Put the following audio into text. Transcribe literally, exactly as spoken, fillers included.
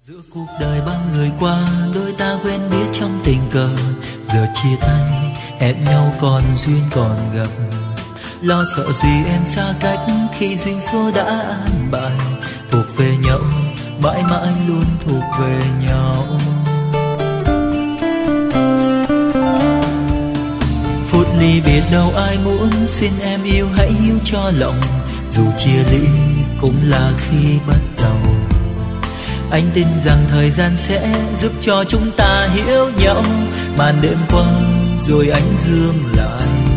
Giữa cuộc đời bao người qua, đôi ta quen biết trong tình cờ. Giờ chia tay, hẹn nhau còn duyên còn gặp. Lo sợ gì em xa cách khi duyên số đã an bài. Thuộc về nhau, mãi mãi luôn thuộc về nhau. Phút ly biệt đâu ai muốn, xin em yêu hãy hiểu cho lòng. Dù chia ly cũng là khi bắt đầu. Anh tin rằng thời gian sẽ giúp cho chúng ta hiểu nhau. Màn đêm qua rồi anh dương lại.